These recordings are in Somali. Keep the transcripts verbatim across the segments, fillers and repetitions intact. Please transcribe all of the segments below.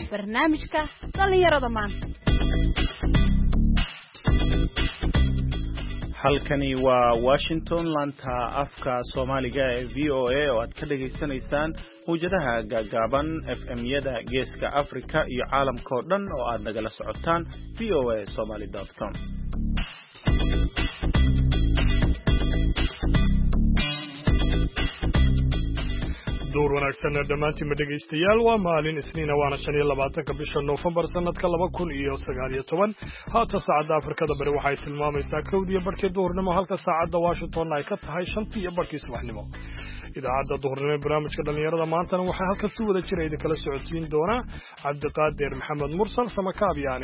barnaamijka dhalinyarada maanta. halkani waa Washington, laanta afka Soomaaliga ee V O A oo aad ka dhageysanaysaan hujadaha gaagaaban F M-yada Geeska Afrika iyo caalamka oo dhan oo aad nagala socotaan v o a somali dot com. door wanaagsan dhamaantiin dhageystayaal waa maalin isniina waana shan iyo labaatanka bisha November sanadka laba kun iyo sagaal iyo toban haata saacada Afrikada bari waxay tilmaamaysaa kowdiyo barkii duhurnimo halka saacada Washington ay ka tahay shantii iyo barkii subaxnimo. idaacada duhurnimo ee barnaamijka dhalinyarada maantana waxay halka si wada jir idin kala socodsiin doona Cabdiqaadir Maxamed Mursal Samakaab yaani.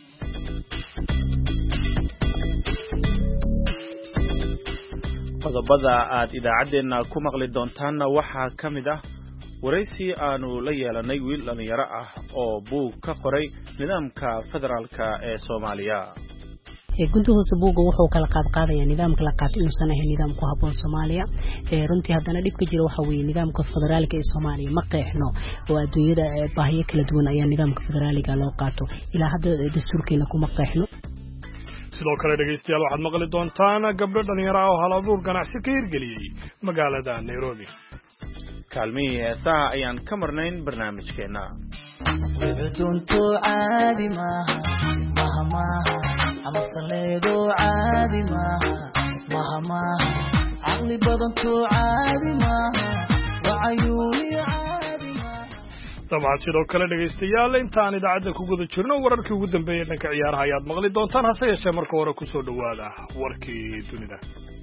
qodobada aad idaacadeena ku maqli doontaanna waxaa ka mid ah waraysi aanu la yeelanay wiil dhalinyaro ah oo buug ka qoray nidaamka federaalka ee Soomaaliya. ee guntahoose buugga wuxuu kala qaad qaadaya nidaamka la qaato inuu ahayn nidaam ku habboon Soomaaliya. ee runtii haddana dhibka jira waxa weeye nidaamka federaalka ee Soomaaliya ma qeexno oo adduunyada baahiyo kala duwan ayaa nidaamka federaalka loo qaato ilaa hadda dastuurkeena kuma qeexno. sidoo kale dhageystayaal waxaad maqli doontaan gabdho dhalinyaro ah oo hal abuur ganacsi ka hirgeliyay magaalada Nairobi. kaalmihii heesaha ayaan ka marnayn barnaamijkeena. wicduntu caadi maaha maaha maaha amasaleedo caadi maaha maaha maaha caqli badantu caadi maaha wacayuuni dabcan sidoo kale dhageystayaal intaan idaacadda ku guda jirno wararkii ugu dambeeyay dhanka ciyaaraha ayaad maqli doontaan hase yeeshee marka hore ku soo dhawaada warkii dunida.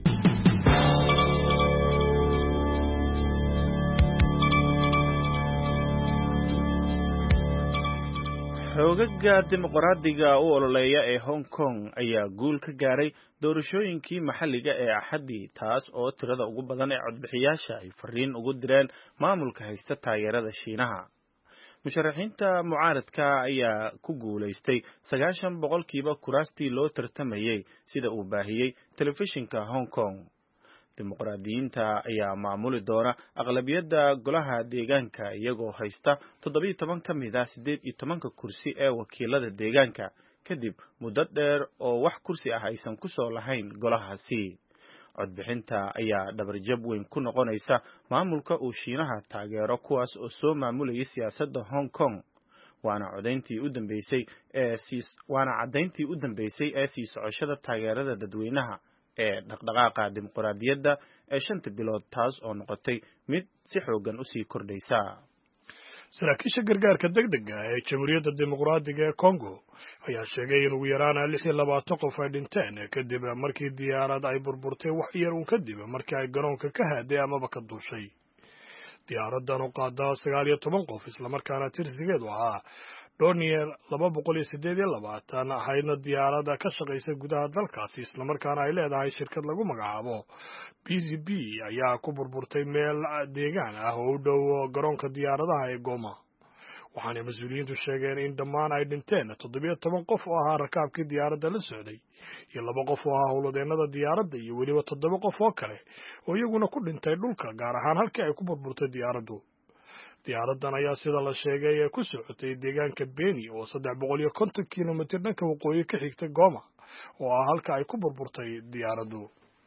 xoogagga dimuqraadiga u ololeeya ee Hong Kong ayaa guul ka gaaray doorashooyinkii maxalliga ee Axaddii, taas oo tirada ugu badan ee codbixiyaasha ay fariin ugu direen maamulka haysta taageerada Shiinaha. musharaxiinta mucaaradka ayaa ku guulaystay sagaashan boqolkiiba kuraastii loo tartamayay sida uu baahiyey telefishinka Hong Kong. dimuqraadiyiinta ayaa maamuli doona aqlabiyadda golaha deegaanka iyagoo haysta toddobiyo toban ka mid ah siddeed iyo tobanka kursi ee wakiilada deegaanka kadib muddo dheer oo wax kursi ah aysan ku soo lahayn golahaasi. codbixinta ayaa dhabarjab weyn ku noqonaysa maamulka uu Shiinaha taageero kuwaas oo soo maamulayay siyaasadda Hong Kong. waana codayntii u dambeysay ee siis waana cadayntii u dambeysay ee sii socoshada taageerada dadweynaha ee dhaqdhaqaaqa dimuqraadiyadda ee shanta bilood, taas oo noqotay mid si xoogan u sii kordhaysa. saraakiisha gargaarka degdega ee Jamhuuriyadda Dimuqraadiga ee Congo ayaa sheegay in ugu yaraan lix iyo labaatan qof ay dhinteen kadib markii diyaarad ay burburtay wax yar uun kadib markii ay garoonka ka haaday amaba ka duushay. diyaaradan oo qaada sagaal iyo toban qof isla markaana tirsigeedu ahaa Donier laba boqol iyo siddeed iyo labaatan ahayna diyaarada ka shaqeysa gudaha dalkaasi isla markaana ay leedahay shirkad lagu magacaabo B Z B ayaa ku burburtay meel deegaan ah oo u dhow garoonka diyaaradaha ee Goma. waxaana mas'uuliyiintu sheegeen in dhammaan ay dhinteen toddobiyo toban qof oo ahaa rakaabkii diyaaradda la socday iyo laba qof oo ahaa howlwadeennada diyaaradda iyo weliba toddoba qof oo kale oo iyaguna ku dhintay dhulka gaar ahaan halkii ay ku burburtay diyaaraddu. diyaaradan ayaa sida la sheegay ee ku socotay deegaanka Beni oo saddex boqol iyo konton kiilomitir dhanka waqooyi ka xigta Goma oo ah halka ay ku burburtay diyaaraddu.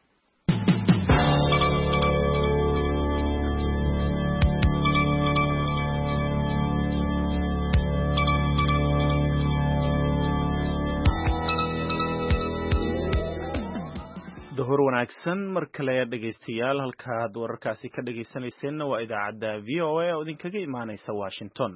duhur wanaagsan mar kale dhageystayaal, halkaad wararkaasi ka dhageysanayseena waa idaacadda V O A oo idinkaga imaanaysa Washington.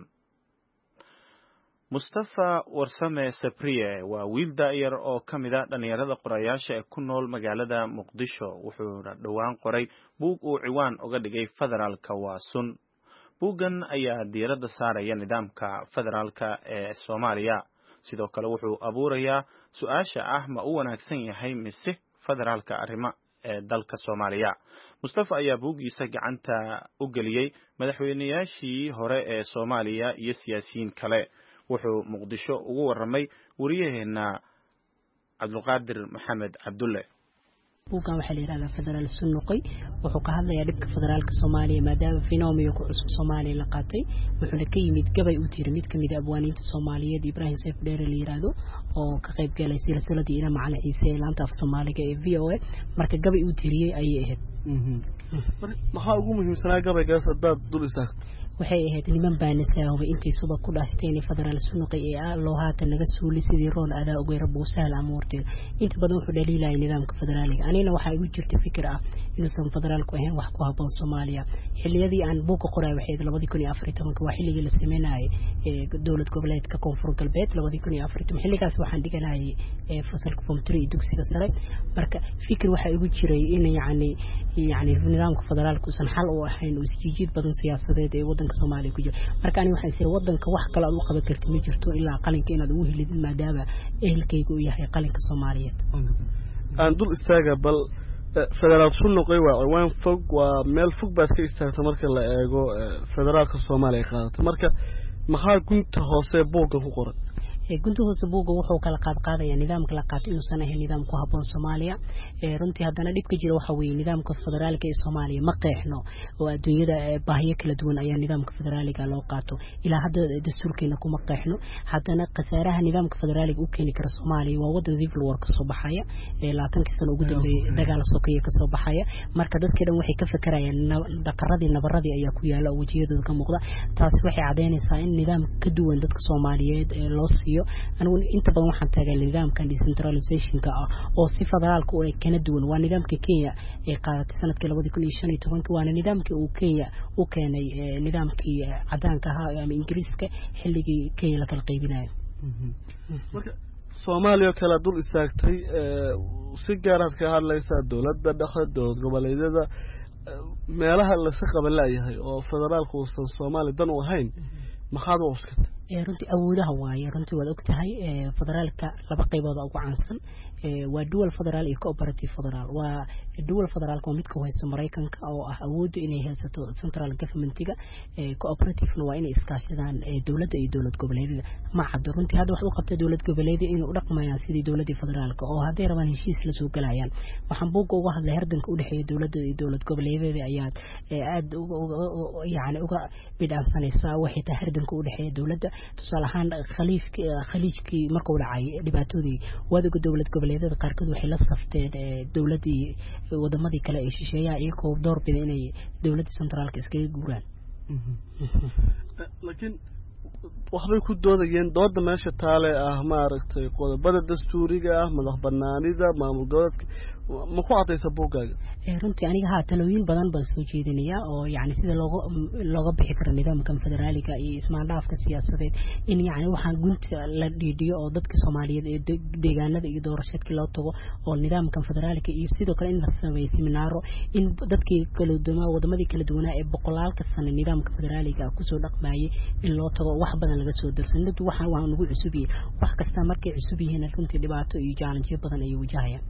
Mustafa Warsame Sabriye waa wiil daayar oo ka mid ah dhalinyarada qorayaasha ee ku nool magaalada Muqdisho. wuxuuna dhowaan qoray buug uu ciwaan uga dhigay Federaalka waa sun. buuggan ayaa diiradda saaraya nidaamka federaalka ee Soomaaliya. sidoo kale wuxuu abuurayaa su'aasha ah ma u wanaagsan yahay mise federaalka arrimo ee dalka Soomaaliya. Mustafa ayaa buugiisa gacanta u geliyay madaxweynayaashii hore ee Soomaaliya iyo siyaasiyiin kale. wuxuu Muqdisho ugu waramay wariyaheena Cabdiqaadir Maxamed Cabdulle. buugan waxa la yiraahdaa federaal sunnuqay wuxuu ka hadlayaa dhibka federaalka Soomaaliya maadaama fenomeno ku cusub Soomaaliya la qaatay wuxuu ka yimid gabay u tiray mid kamid ah abwaaniinta Soomaaliyeed Ibrahim Sayf Dheere la yiraahdo oo ka qayb galay silsiladii ina macna Ciise laanta af Soomaaliga ee V O A marka gabay u tiriyay ayay ahayd maxaa ugu muhiimsanaa gabaygaas dad dul istaag waxay ahayd niman baanisaahooba intii suba ku dhaasteen federaal sunnuqay ee ah loo haatan naga suuli sidii roon adaa ugu yar buusaal amoortay inta badan wuxuu dhaliilay nidaamka federaaliga anina waxa igu jirtay fikir ah inuusan federaalku ahayn wax ku haboon Soomaaliya xilliyadii aan buuqa qoray waxay laba kun iyo afar iyo toban waa xilligii la sameeyay ee dawlad goboleedka koonfur galbeed laba kun iyo afar iyo toban xilligaas waxaan dhiganay ee fasalka form three dugsiga sare marka fikir waxa igu jiray in yaani yaani nidaamka federaalku san xal u ahayn oo isjiijid badan siyaasadeed ee wadanka Soomaaliya ku jira marka ani waxaan isir wadanka wax kale oo qaban karti ma jirto ilaa qalinka inaad ugu helid maadaama ehelkaygu uu yahay qalinka Soomaaliyeed aan dul istaaga bal federaal sunnuqay waa waan fog waa meel fog baad ka istaagtay marka la eego federaalka Soomaaliya qaadato marka maxaa gunta hoose buugga ku qoran ee gunta hoose buugga wuxuu kala qaad qaadaya nidaamka la qaatay inuu sanahay nidaam ku haboon Soomaaliya ee runtii hadana dhibka jira waxa weeye nidaamka federaalka ee Soomaaliya ma qeexno oo adduunyada baahiyo kala duwan ayaa nidaamka federaalka loo qaato ilaa hadda dastuurkeena kuma qeexno hadana qasaaraha nidaamka federaalka uu keeni karo Soomaaliya waa wadan civil war ka soo baxaya ee labaatan sano ugu dambeeyay dagaal sokeeye ka soo baxaya marka dadka dhan waxay ka fakarayaan dhaqaradii nabaradii ayaa ku yaala wajiyadooda ka muuqda taas waxay cadeynaysaa in nidaam ka duwan dadka Soomaaliyeed ee loo siiyo anigu inta badan waxaan taagan nidaamka decentralization ka ah oo si federaalku oo kana duwan waa nidaamka Kenya ee qaadatay sanadkii laba kun iyo shan iyo toban waana nidaamkii uu Kenya u keenay nidaamkii cadaanka ahaa ama Ingiriiska xilligii Kenya la kala qaybinayo marka Soomaaliya kala dul istaagtay si gaar ah ka hadlaysa dawladda dhaqaale dawlad goboleedyada meelaha la si qaban laayahay oo federaalku uusan Soomaaliya dan u ahayn maxaad u uskatay ee runtii awoodaha waaye runtii wada ogtahay ee federaalka laba qaybood ugu caansan ee waa dual federal iyo cooperative federal waa dual federal oo mid ka haysta Mareykanka oo ah awood inay haysato central governmentiga ee cooperative waa inay iskaashadaan ee dawladda iyo dawlad goboleedyada ma cad runtii hadda wax u qabtay dawlad goboleedyada inay u dhaqmayaan sidii dawladda federaalka oo haday rabaan heshiis la soo galayaan waxaan buuga uga hadlay hardanka u dhaxeeya dawladda iyo dawlad goboleedyada ayaa aad yaani uga bidaansanaysa waxay tahay hardanka u dhaxeeya dawladda tusalahan khaliifki khaliijki markuu dhacay dhibaatooday wadaga dawlad goboleedyada qaarkood waxay la safteen dawladii wadamadii kale ee shisheeyaha iyagoo door biday inay dawladda centraalka iskaga guuraan laakiin waxbay ku doodayeen dooda meesha taale ah ma aragtay qodobada dastuuriga ah madax banaanida maamul goboleedka ma ku cadaysa buugaaga ee runtii aniga ha talooyin badan baan soo jeedinaya oo yaani sida looga looga bixi karo nidaamka federaalka iyo ismaandhaafka siyaasadeed in yaani waxaan gunta la dhiidiyo oo dadka Soomaaliyeed ee deegaanada iyo doorashadka loo tago oo nidaamka federaalka iyo sidoo kale in la sameeyo seminaaro in dadkii kala duwan wadamadii kala duwan ee boqolaalka sano nidaamka federaalka ku soo dhaqmayay in loo tago wax badan laga soo darsan dad waxa waa ugu cusub yahay wax kasta markay cusub yihiin runtii dhibaato iyo challenge badan ay wajahayaan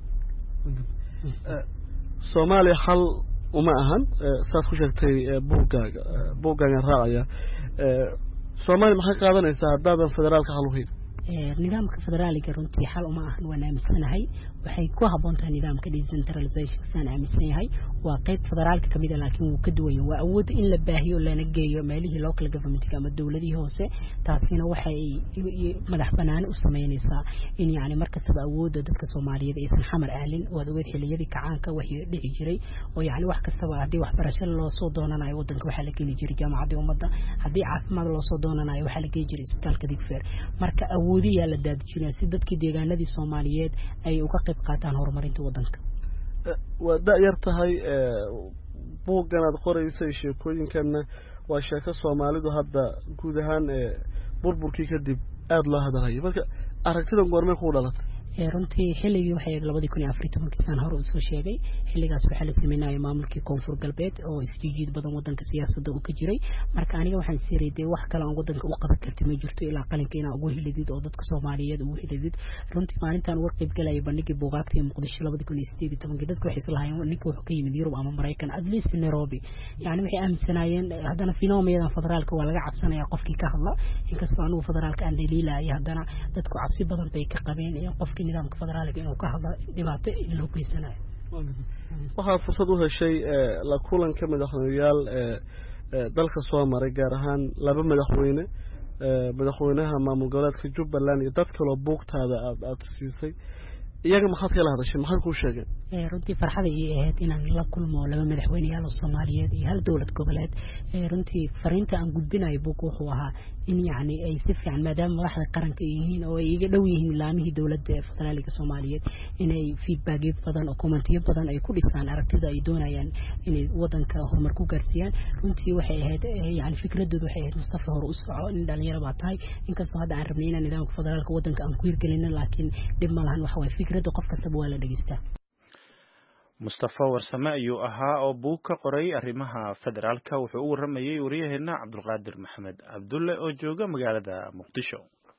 Soomaaliya hal uma ahan saas ku sheegtay buugaaga buugaaga raacaya Soomaaliya maxay qaadanaysaa haddaadan federaalka hal u hayn nidaamka federaalka runtii xal uma ahan waan aaminsanahay waxay ku haboon tahay nidaamka decentralization san aaminsanahay waa qayb federaalka kamid ah laakiin uu ka duwan yahay waa awood in la baahiyo lana geeyo meelihii local government ama dawladihii hoose taasina waxay madax banaan u sameynaysaa in yaani markasta awoodda dadka Soomaaliyeed aysan xamar ahlin oo awood xiliyadii kacaanka waxay dhici jiray oo yaani wax kasta hadii waxbarasho loo soo doonanayo wadanka waxa la keenay jiray jaamacadda ummadda hadii caafimaad loo soo doonanayo waxa la geeyay jiray isbitaalka Digfaar marka awoodiya la daadjinay si dadkii deegaanadii Soomaaliyeed ay uga qayb qaataan horumarinta wadanka waa da'yar tahay buuggan aad qoraysay sheekooyinkana waa sheeko Soomaalidu hadda guud ahaan burburkii kadib aad loo hadalay marka aragtida goorma ku dhalatay ee runtii xilligii waxay laba kun iyo afar iyo toban sano hore u soo sheegay xilligaas waxa la sameeyay maamulkii koonfur galbeed oo isjiijid badan wadanka siyaasadda uu ka jiray marka aniga waxaan siirayday wax kale oo wadanka u qaban kartay ma jirto ilaa qalinka inaa ugu helidid oo dadka Soomaaliyeed ugu helidid runtii maalintan uga qayb galay bandhigii buugaagta ee Muqdisho laba kun iyo siddeed iyo toban dadku waxay islahaayeen ninka wuxuu ka yimid Yurub ama Mareykan at least Nairobi yaani waxay aaminsanaayeen hadana fenomena federaalka waa laga cabsanaya qofkii ka hadla inkastoo anigu federaalka aan dhaliilay hadana dadku cabsi badan bay ka qabeen in qofkii nidaamka federaalka inuu ka hadlo dhibaato in loo geysanayo waxaa fursad u heshay la kulanka madaxweynayaal dalka soo maray gaar ahaan laba madaxweyne madaxweynaha maamul goboleedka Jubbaland iyo dad kale oo buugtaada aad aad siisay iyaga maxaad kala hadashay maxay ku sheegeen ee runtii farxad ay ahayd inaan la kulmo laba madaxweynayaal oo Soomaaliyeed iyo hal dawlad goboleed ee runtii fariinta aan gudbinayo buug wuxuu ahaa in yaani ay si fiican maadaama madaxda qaranka yihiin oo ay iga dhow yihiin laamihii dawladda ee federaalka Soomaaliyeed inay feedback badan oo commentiyo badan ay ku dhisaan aragtida ay doonayaan inay wadanka horumar ku gaarsiiyaan runtii waxay ahayd yaani fikradoodu waxay ahayd Mustafa hor u soco in dhalinyaro baa tahay inkastoo hadda aan rabnay inaan nidaamka federaalka wadanka aan ku hirgelino laakiin dib ma lahan waxa way fikradda qof kasta waa la dhageystaa Mustafa Warsame ayuu ahaa oo buug ka qoray arrimaha federaalka wuxuu u waramayay wariyaheena Cabdulqaadir Maxamed Cabdulle oo jooga magaalada Muqdisho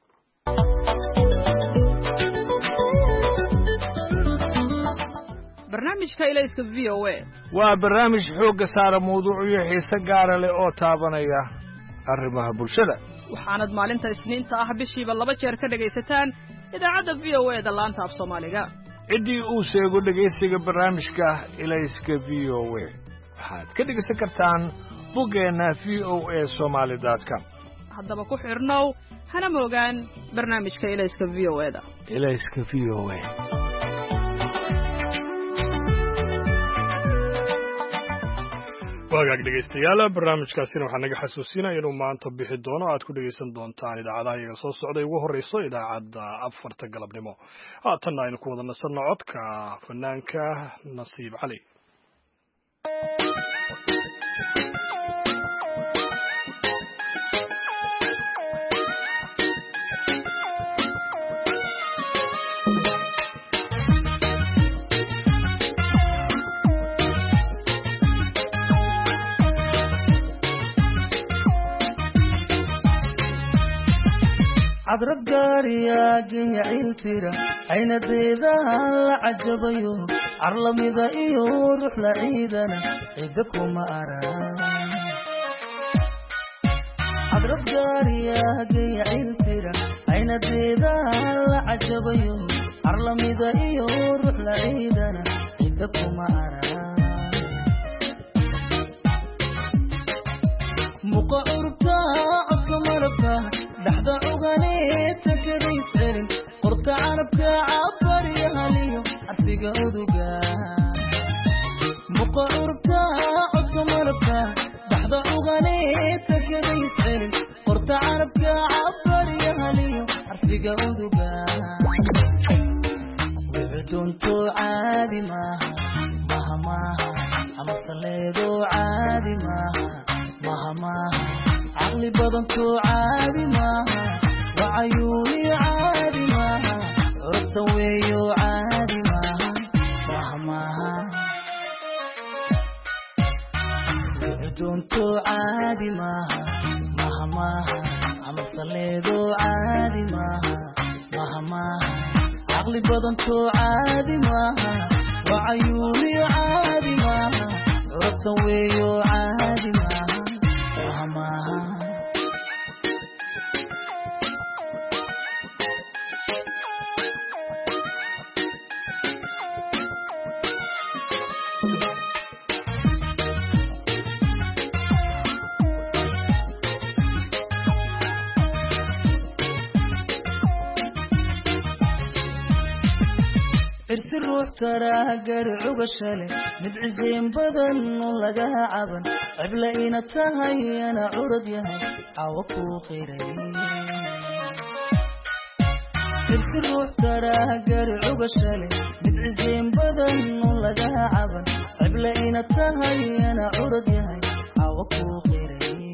barnaamijka ilayska V O A waa barnaamij xoogga saara mawduucyo xiiso gaar ah leh oo taabanaya arrimaha bulshada waxaanad maalinta Isniinta ah bishiiba laba jeer ka dhagaysataan idaacadda V O A da laanta af Soomaaliga ciddii uu sheego dhegaysiga barnaamijka ilayska V O A waxaad ka dhegaysan kartaan boggeena v o a somali dot com haddaba ku xirnow hana moogaan barnaamijka ilayska V O A da ilayska V O A wagaag dhegaystayaal barnaamijkaasina waxaa naga xasuusinaya inuu maanta bixi doono aad ku dhegaysan doontaan idaacadaha iyaga soo socday ugu horreyso idaacadda afarta galabnimo haatanna aynu ku wada nasanno codka fanaanka Nasiib Cali عذرت قاريا جيع الفرا عين ديدها العجبيو عرلم إذا إيو روح لعيدنا عيدكم أرى عذرت قاريا جيع الفرا عين ديدها العجبيو عرلم إذا إيو روح لعيدنا عيدكم أرى مقعربتا عدك مربتا لحظة عغانيت كريس عرن قرط عربك عبر يهاليو عرفك عدوكا مقعربتا عدك مربتا لحظة عغانيت كريس عرن قرط عربك عبر يهاليو عرفك عدوكا وعدون تو عادي ماها ماها ماها عم صليدو عادي ماها ماها ماها عقلي بدنتو عادي ماها وعيوني عادي ماها رسويو عادي ماها ماها ماها بدنتو عادي ماها ماها ماها عم صليدو عادي ماها ماها ماها عقلي بدنتو عادي ماها وعيوني عادي ماها رسويو عادي ماها ارسل روح ترى قرع وقشله مدعزين بدن ولقاها عبن عبلين التهي انا عرض يهي عوقو خيرين ارسل روح ترى قرع وقشله مدعزين بدن ولقاها عبن عبلين التهي انا عرض يهي عوقو خيرين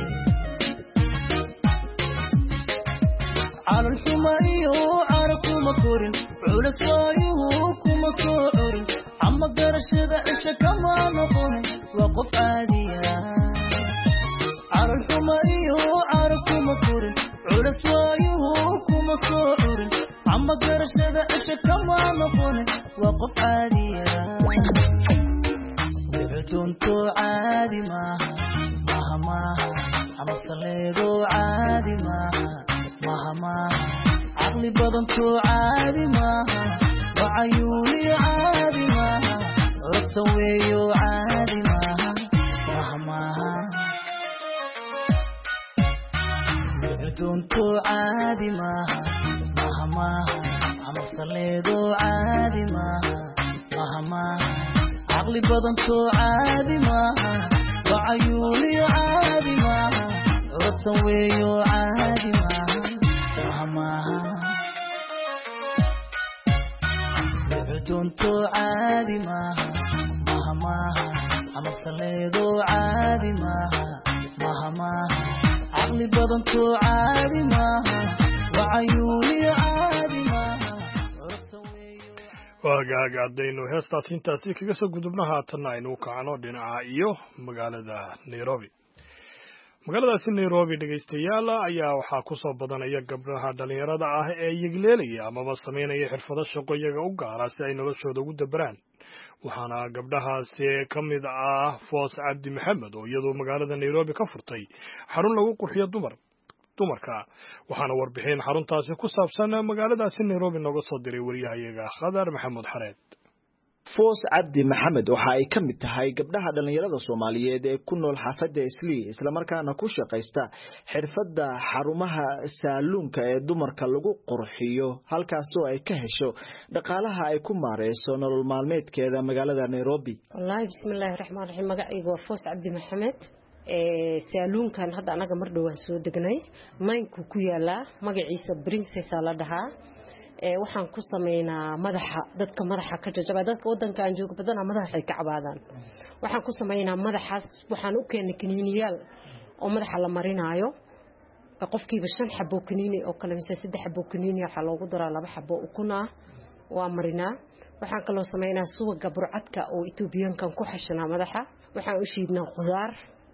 على الحمائي وعارفوا مكورين عولت رايوكم مصورين عما قرش ذا عشا كما نقوم وقف عاديا على الحمائي وعارفوا مكورين عولت رايوكم مصورين عما قرش ذا عشا كما نقوم وقف عاديا وعدون تو عادي ماها ماها ماها عما صليدو عادي ماها ماها ماها عقلي بدنتو عادي ماها وعيوني عادي ماها saweeyo caadi maaha maaha maaha doonto caadi maaha maaha maaha camal saleedo caadi maaha maaha maaha caqli badanto caadi maaha wacayuuliyo caadi maaha curad saweeyo caadi maaha maaha maaha doonto caadi maaha maaha maaha camal saleedo caadi maaha maaha maaha caqli badanto caadi maaha wacayuuliyo caadi maaha waagaaga haddaynu heestaas intaasi kaga soo gudubno haatanna aynu kacno dhinaca iyo magaalada nairobi magaaladaasi nairobi dhegaystayaal ayaa waxaa ku soo badanaya gabdhaha dhalinyarada ah ee yegleelaya amaba samaynaya xirfado shaqo iyaga u gaara si ay noloshooda ugu dabaraan waxaana gabdhahaasi ka mid ah foos cabdi maxamed oo iyadoo magaalada nairobi ka furtay xarun lagu qurxiyo dumar dumarka waxaana warbixin xaruntaasi ku saabsan magaaladaasi nairobi nooga soo diray wariyahayaga khadar maxamuud xareed foos cabdi maxamed waxa ay ka mid tahay gabdhaha dhalinyarada Soomaaliyeed ee ku nool xaafadda Islii isla markaana ku shaqeysta xirfadda xarumaha saaluunka ee dumarka lagu qurxiyo halkaas oo ay ka hesho dhaqaalaha ay ku maareyso nolol maalmeedkeeda magaalada Nairobi. Wallahi bismillaahir rahmaanir rahiim magacaygu waa foos cabdi maxamed ee saaluunkan hadda anaga mar dhow aan soo degnay maynku ku yaala magaciisa princess la dhahaa ee waxaan ku sameeynaa madaxa dadka madaxa ka jajaba dadka wadanka aan joogo badan madaxa ay ka cabaadaan waxaan ku sameeynaa madaxaas waxaan u keenay kiniiniyaal oo madaxa la marinayo qofkiiba shan xabo kiniini oo kale mise saddex xabo kiniini waxa loogu daraa laba xabo ukuna waa marinaa waxaan kaloo sameeynaa suuga burcadka oo Itoobiyaankan ku xashanaa madaxa waxaan u shiidnaa qudaar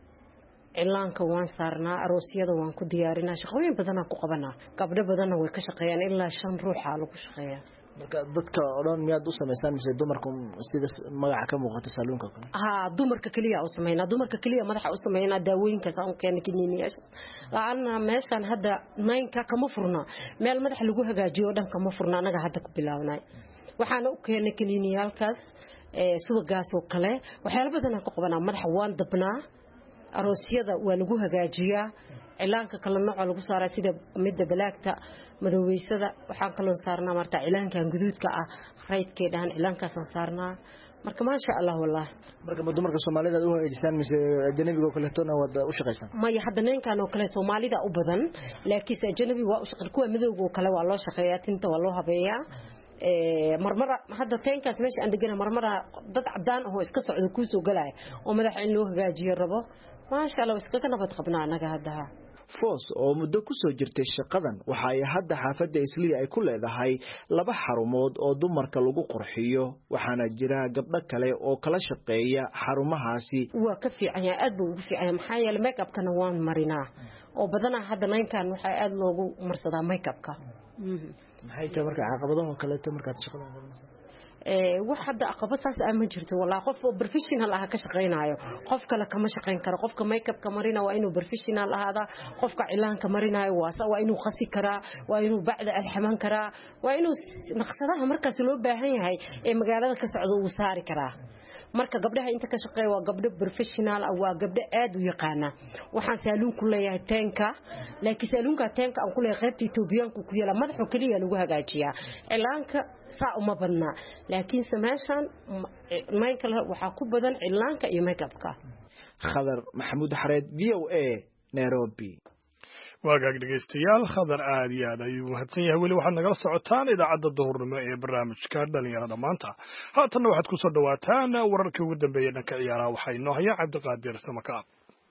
cilaanka waan saarnaa aroosyada waan ku diyaarinaa shaqooyin badan aan ku qabanaa gabdho badan way ka shaqeeyaan ilaa shan ruux aa lagu shaqeeyaa marka dadka oran miyaad u sameeysan mise dumarku sida magaca ka muuqata saaluunka kale ha dumarka kaliya u sameeynaa dumarka kaliya madaxa u sameeynaa daawooyinka saan keenay kiniiniyaas laana meeshan hadda naynka kama furna meel madax lagu hagaajiyo dhan kama furna anaga hadda ku bilaabnay waxaan u keenay kiniiniyalkaas ee suugaas oo kale waxyaalo badan aan ku qabanaa madaxa waan dabnaa aroosyada waa lagu hagaajiyaa cilaanka kala nooc lagu saaraa sida midda balaagta madowgeysada waxaan kaloo saarnaa marta cilaankan guduudka ah raydkeedaan cilaankaas aan saarnaa marka ma sha Allah wallah marka dumarka Soomaalida u hagaajisan mise ajnabiga oo kale toona wada u shaqeysan ma yahay ninkan oo kale Soomaalida u badan laakiin ajnabi waa u shaqeeya kuwa madowga oo kale waa loo shaqeeyaa tinta waa loo habeeyaa ee marmara hadda teenkaas meesha aan deganaa marmara dad cadaan oo iska socdo ku soo galay oo madaxa in loo hagaajiyo rabo ما شاء الله iskaga nabad qabnaa anaga hadda foos oo muddo ku soo jirtay shaqadan waxa ay hadda xaafadda Islii ay ku leedahay laba xarumood oo dumarka lagu qurxiyo waxaana jira gabdho kale oo kala shaqeeya xarumahaasi waa ka fiican yahay aad buu ugu fiican yahay maxaa yeelay make-upkana waan marinaa oo badanaa hadda ninkan waxa aad loogu marsadaa make-upka maxay tahay marka caqabadaha kale ee marka shaqada qabanayso ee wax hadda aqoon saas ama jirto wallahi qof professional ah ka shaqeynaayo qof kale kama shaqeyn karo qofka makeup ka marina waa inuu professional ahaada qofka cilaanka marinayo waa waa inuu qasi karaa waa inuu bacda alxaman karaa waa inuu naqshadaha markaas loo baahan yahay ee magaalada ka socdo uu saari karaa marka gabdhaha inta ka shaqeeya waa gabdho professional ah waa gabdho aad u yaqaana waxaan saaluun ku leeyahay teenka laakiin saaluunka teenka aan ku leeyahay qaybta Itoobiyaanku ku yaala madaxo kaliya lagu hagaajiyaa cilaanka saa uma badna laakiin sameeshan michael waxa ku badan cilaanka iyo make-upka Khadar Maxamuud Xareed V O A Nairobi waagaag dhegeystayaal khadar aad iyo aad ayuu mahadsan yahay weli waxaad nagala socotaan idaacadda duhurnimo ee barnaamijka dhalinyarada maanta haatanna waxaad ku soo dhawaataan wararkii ugu dambeeyay dhanka ciyaaraha waxaa inoo haya cabdiqaadir samakaab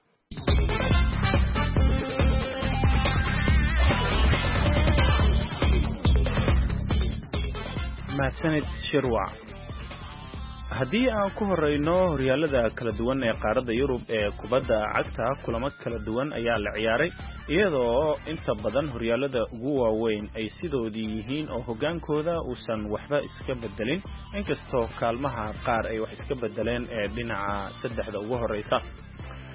mahadsanid shirwac haddii aan ku horeyno horyaalada kala duwan ee qaaradda Yurub ee kubadda cagta kulamo kala duwan ayaa la ciyaaray iyadoo inta badan horyaalada ugu waaweyn ay sidoodii yihiin oo hogaankooda uusan waxba iska bedelin inkastoo kaalmaha qaar ay wax iska bedeleen ee dhinaca saddexda ugu horeysa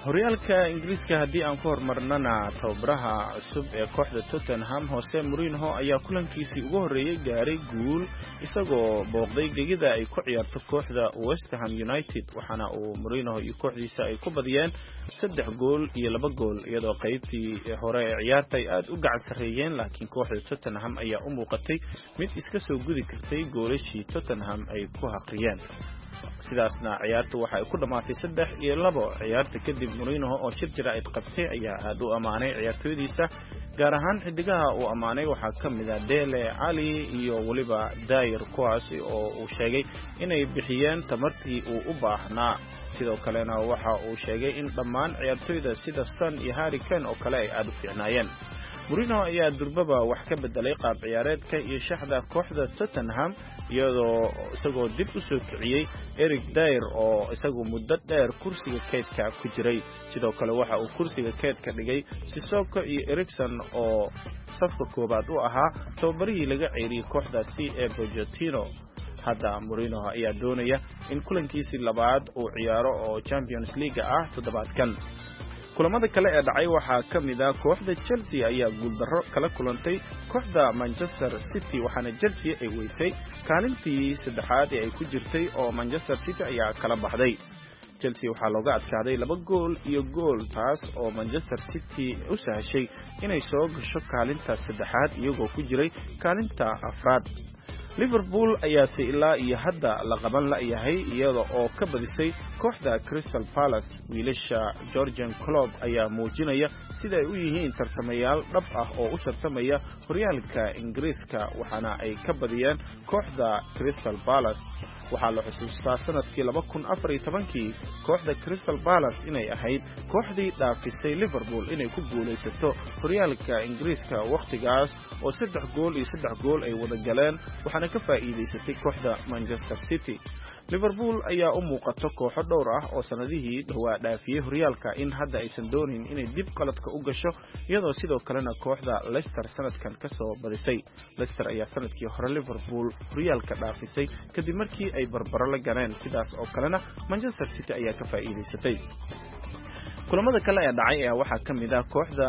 horyaalka ingiriiska haddii aan ku hormarnana tababaraha cusub ee kooxda Tottenham Jose Mourinho ayaa kulankiisii ugu horeeyay gaaray guul isagoo booqday gegida ay ku ciyaarto kooxda West Ham United waxaana uu Mourinho iyo kooxdiisa ay ku badiyeen saddex gool iyo laba gool iyadoo qaybtii hore ee ciyaarta ay aad u gacan sareeyeen laakiin kooxda Tottenham ayaa u muuqatay mid iska soo gudi kartay goolashii Tottenham ay ku haqriyeen sidaasna ciyaartu waxa ay ku dhamaatay saddex iyo labo ciyaarta kadib Mourinho oo shir jira ay qabtay ayaa aad u amaanay ciyaartoydiisa gaar ahaan xidigaha uu amaanay waxa kamid ah Dele Ali iyo waliba Dyer kuwaas oo uu sheegay inay bixiyeen tamartii uu u baahnaa sidoo kalena waxa uu sheegay in dhammaan ciyaartoyda sida Son iyo Harry Kane oo kale ay aad u fiicnaayeen Mourinho ayaa durbaba wax ka bedelay qaab ciyaareedka iyo shaxda kooxda Tottenham iyadoo isagoo dib u soo kiciyay Eric Dyer oo isagu muddo dheer kursiga keedka ku jiray sidoo kale waxa uu kursiga keedka dhigay Sissoko iyo Eriksen oo safka koobaad u ahaa tababarihii laga ceyriyay kooxdaasi ee Pochettino hadda Mourinho ayaa doonaya in kulankiisii labaad uu ciyaaro oo Champions League ah toddobaadkan kulamada kale ee dhacay waxa kamid ah kooxda Chelsea ayaa guul darro kala kulantay kooxda Manchester City waxaana Chelsea ay weysay kaalintii saddexaad ee ay ku jirtay oo Manchester City ayaa kala baxday Chelsea waxa looga adkaaday laba gool iyo gool taas oo Manchester City u sahashay inay soo gasho kaalinta saddexaad iyagoo ku jiray kaalinta afraad Liverpool ayaa si ilaa iyo hadda la qaban la yahay iyada oo ka badisay kooxda Crystal Palace wiilasha Jurgen Klopp ayaa muujinaya sida ay u yihiin tartamayaal dhab ah oo u tartamaya horyaalka Ingiriiska waxaana ay ka badiyeen kooxda Crystal Palace waxaa la xusuustaa sanadkii laba kun afar iyo toban-kii kooxda Crystal Palace inay ahayd kooxdii dhaafisay Liverpool inay ku guuleysato horyaalka Ingiriiska waqtigaas oo saddex gool iyo saddex gool ay wada galeen waxaana ka faa'iideysatay kooxda Manchester City Liverpool ayaa u muuqato kooxo dhowr ah oo sanadihii dhawaa dhaafiyay horyaalka in hadda aysan doonin inay dib qaladka u gasho iyadoo sidoo kalena kooxda Leicester sanadkan ka soo badisay Leicester ayaa sanadkii hore Liverpool horyaalka dhaafisay kadib markii ay barbaro la galeen sidaas oo kalena Manchester City ayaa ka faa'iideysatay kulamada kale ee dhacay ayaa waxa kamid ah kooxda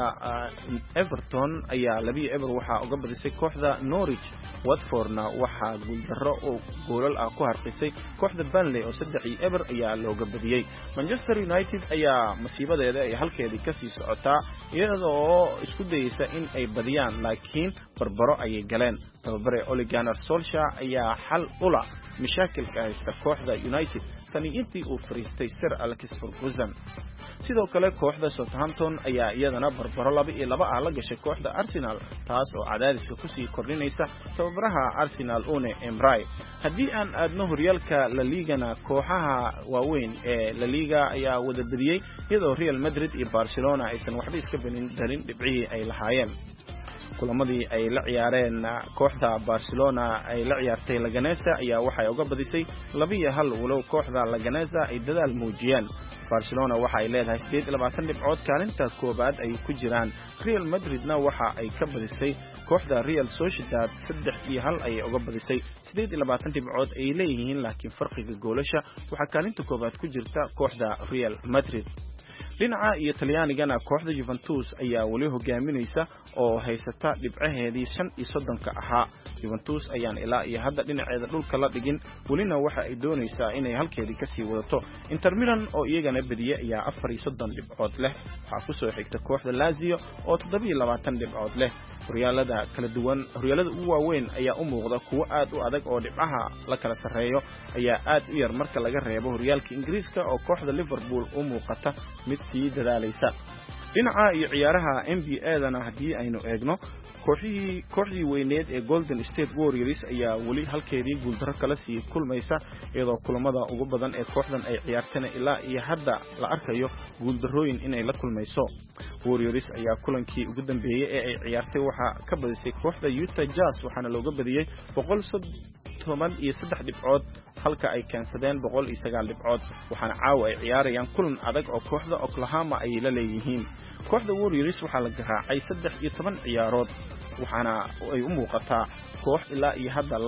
Everton ayaa laba iyo eber waxa uga badisay kooxda Norwich Watfordna waxa guul darro oo goolal ah ku harqisay kooxda Burnley oo saddex iyo eber ayaa looga badiyay Manchester United ayaa masiibadeeda ay halkeedii ka sii socotaa iyadoo isku dayaysa in ay badiyaan laakiin barbaro ayay galeen tababare Ole Gunnar Solskjaer ayaa xal u la mashaakilka haysta kooxda United tani intii uu fariistay Sir Alex Ferguson sidoo kale kooxda Southampton ayaa iyadana barbaro laba iyo laba ah la gashay kooxda Arsenal taas oo cadaadiska ku sii kordhinaysa tababaraha Arsenal Une Emery haddii aan aadno horyaalka La Liga-na kooxaha waaweyn ee La Liga ayaa wada badiyay iyadoo Real Madrid iyo Barcelona aysan waxba iska banin darin dhibcihii ay lahaayeen kulamadii ay la ciyaareen kooxda Barcelona ay la ciyaartay Leganés ayaa waxay uga badisay laba iyo hal walow kooxda Leganés ay dadaal muujiyeen Barcelona waxa ay leedahay siddeed iyo labaatan dhibcood kaalinta koobaad ay ku jiraan Real Madridna waxa ay ka badisay kooxda Real Sociedad saddex iyo hal ay uga badisay siddeed iyo labaatan dhibcood ay leeyihiin laakiin farqiga goolasha waxa kaalinta koobaad ku jirta kooxda Real Madrid dhinaca iyo Talyaanigana kooxda Juventus ayaa wali hogaaminaysa oo haysata dhibcaheedii shan iyo soddon ka ahaa Juventus ayaan ilaa iyo hadda dhinaceeda dhulka la dhigin walina waxa ay doonaysaa inay halkeedii ka sii wadato Inter Milan oo iyagana badiye ayaa afar iyo soddon dhibcood leh waxa ku soo xigta kooxda Lazio oo toddoba iyo labaatan dhibcood leh horyaalada kala duwan horyaalada ugu waaweyn ayaa u muuqda kuwa aad u adag oo dhibcaha la kala sareeyo ayaa aad u yar marka laga reebo horyaalka Ingiriiska oo kooxda Liverpool u muuqata mid sii dadaalaysa dhinaca iyo ciyaaraha N B A-dana hadii aynu eegno kooxii kooxdii weyneed ee Golden State Warriors ayaa wali halkeedii guul darro kala sii kulmaysa iyadoo kulamada ugu badan ee kooxdan ay ciyaartana ilaa iyo hadda la arkayo guul darrooyin inay la kulmayso Warriors ayaa kulankii ugu dambeeyay ee ay ciyaartay waxa ka badisay kooxda Utah Jazz waxaana looga badiyay boqol toban iyo saddex dhibcood halka ay keensadeen boqol iyo sagaal dhibcood waxaana caawa ay ciyaarayaan kulan adag oo kooxda Oklahoma ay la leeyihiin kooxda Warriors waxa la garaacay saddex iyo toban ciyaarood waxaana ay u muuqataa koox ilaa iyo hadda la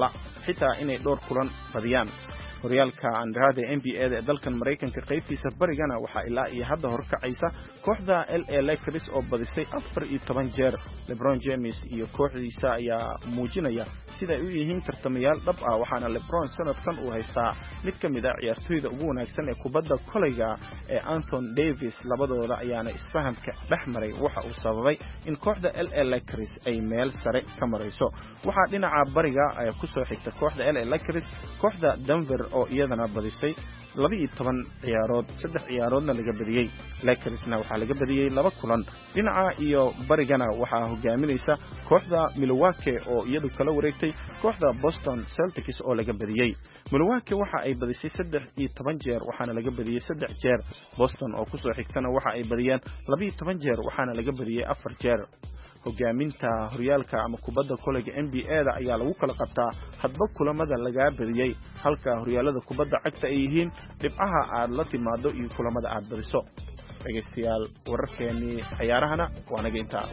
xitaa inay dhowr kulan badiyaan. horyaalka Andrade N B A ee dalkan Mareykanka qaybtiisa barigana waxa ilaa iyo hadda horkacaysa kooxda L A Lakers oo badisay afar iyo toban jeer. LeBron James iyo kooxdiisa ayaa muujinaya sida ay u yihiin tartamayaal dhab ah, waxaana LeBron sanadkan uu haystaa mid ka mid ah ciyaartoyda ugu wanaagsan ee kubadda kolayga ee Anthony Davis. labadooda ayaana isfahamka dhexmaray waxa uu sababay in kooxda L A Lakers ay meel sare ka marayso. waxaa dhinaca bariga ay ku soo xigta kooxda L A Lakers kooxda Denver oo iyadana badisay laba iyo toban ciyaarood, saddex ciyaaroodna laga badiyay. Lakersna waxaa laga badiyay laba kulan. dhinaca iyo barigana waxaa hogaaminaysa kooxda Milwaukee oo iyadu kala wareegtay kooxda Boston Celtics oo laga badiyay. Milwaukee waxa ay badisay saddex iyo toban jeer waxaana laga badiyay saddex jeer. Boston oo ku soo xigtana waxa ay badiyeen laba iyo toban jeer waxaana laga badiyay afar jeer. hogaaminta horyaalka ama kubadda kolayga N B A da ayaa lagu kala qabtaa hadba kulamada laga badiyay, halka horyaalada kubadda cagta ay yihiin dhibcaha aad la timaado iyo kulamada aad badiso. dhageystayaal, wararkeeni ciyaarahana waa naga intaa.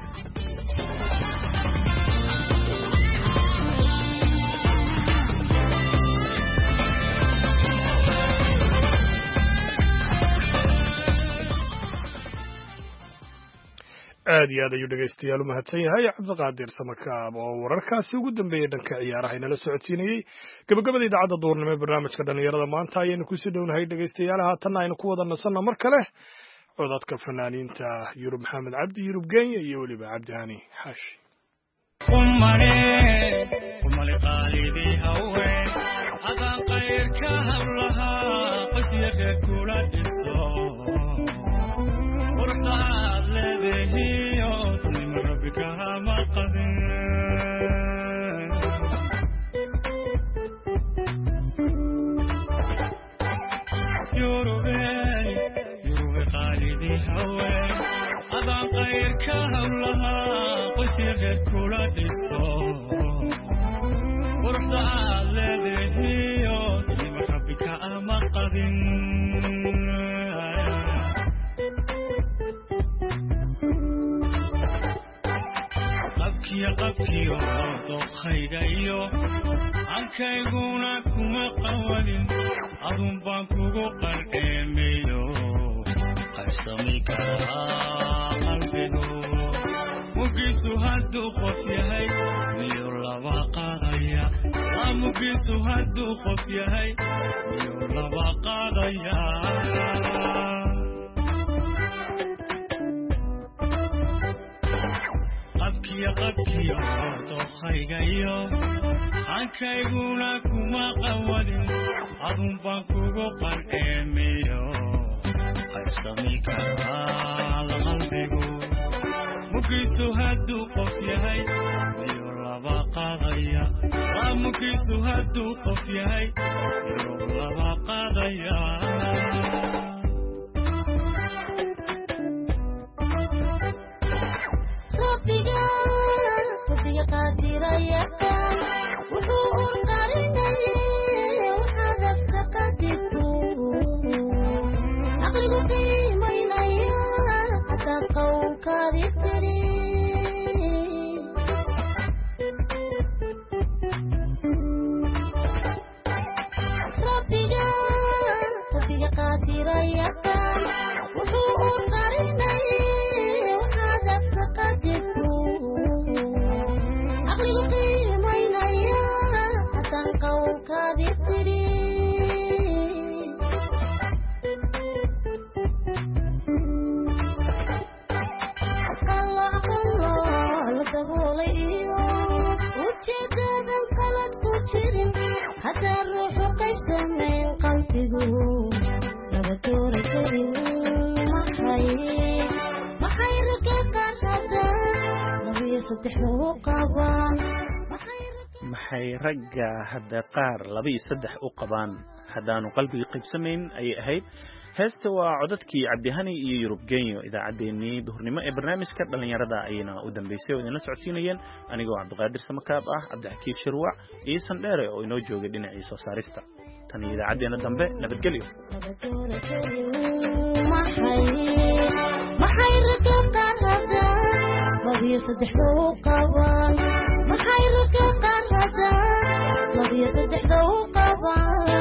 aad iyo aad ayuu dhegaystayaal u mahadsan yahay cabdiqaadir samakaab oo wararkaasi ugu dambeeyey dhanka ciyaaraha inala socodsiinayey. gabagabada idaacadda duurnimo ee barnaamijka dhallinyarada maanta ayaynu kusii dhownahay dhegaystayaal. haatanna aynu ku wada nasanno mar kale codadka fanaaniinta Yurub Maxamed Cabdi, Yurub Genya iyo weliba Cabdihani Xaashi. ankayguna kuma qawadin adun baan kugu qalqeemayo qaybsami karaa qalbigu mugiisu hadduu qof yahay miyo laba qaadaya mugiisu hadduu qof yahay miyo laba qaadaya qabkiya qabkiya doqaygayo ankayguna kuma qawadin adun baan kugu qalqeemayo qaybsami karaa qalbigu mugiisu hadduu qof yahay miyo laba qaadaya mugiisu hadduu qof yahay miyo laba qaadaya maxay ragga hadda qaar laba iyo saddex u qabaan haddaanu qalbiga qaybsamayn ayay ahayd. heesta waa codadkii Cabdihani iyo Yurub Genyo. idaacaddeenii duhurnimo ee barnaamijka dhallinyarada ayayna u dambeysay oo idinla socodsiinayeen anigoo cabdiqaadir samakaab ah, cabdixakiin shirwac iyo Sandheere oo inoo joogay dhinacii soo saarista. tan iyo idaacadeena dambe nabadgelyo. maxay ragga qaar hadda laba iyo saddex u qabaan maxay ragga qaar hadda لبي صدح ذوق بعض